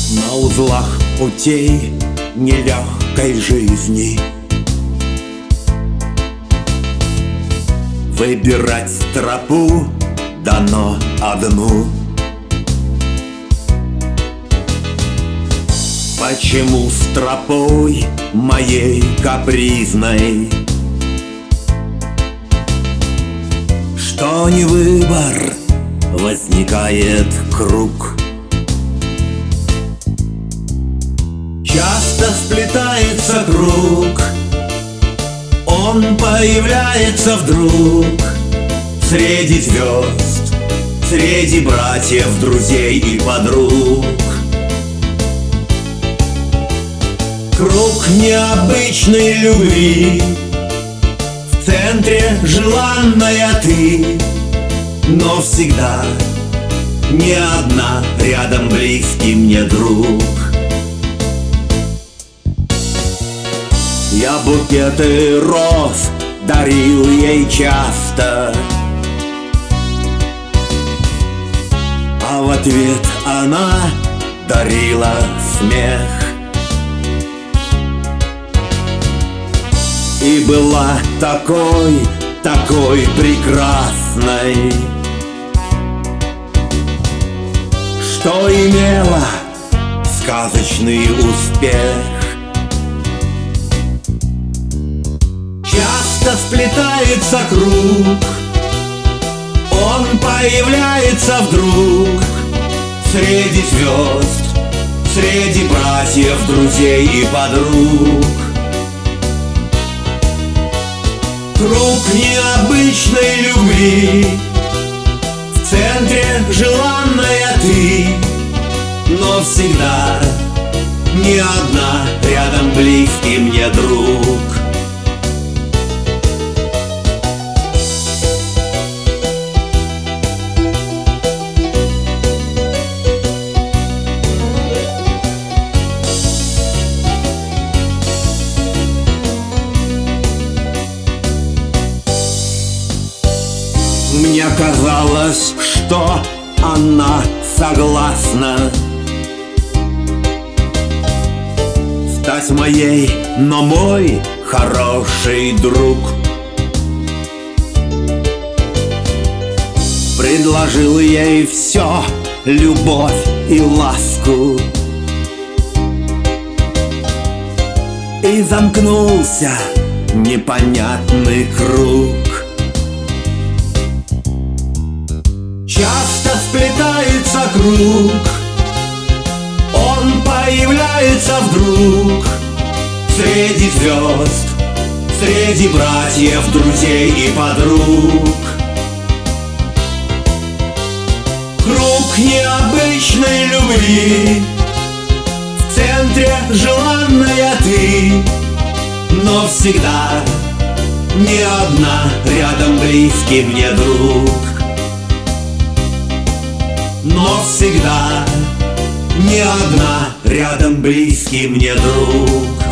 На узлах путей нелегкой жизни выбирать тропу дано одну. Почему с тропой моей капризной, что не выбор, возникает круг? Часто сплетается круг, он появляется вдруг среди звезд, среди братьев, друзей и подруг. Круг необычной любви, в центре желанная ты, но всегда не одна, рядом близкий мне друг. Я букеты роз дарил ей часто, а в ответ она дарила смех. И была такой, такой прекрасной, что имела сказочный успех. Часто сплетается круг, он появляется вдруг среди звезд, среди братьев, друзей и подруг. Круг необычной любви, в центре желанная ты, но всегда не одна, рядом близкий мне друг. Мне казалось, что она согласна стать моей, но мой хороший друг предложил ей все, любовь и ласку, и замкнулся непонятный круг. Часто сплетается круг, он появляется вдруг среди звезд, среди братьев, друзей и подруг. Круг необычной любви, в центре желанная ты, но всегда не одна, рядом близкий мне друг. Но всегда не одна, рядом близкий мне друг.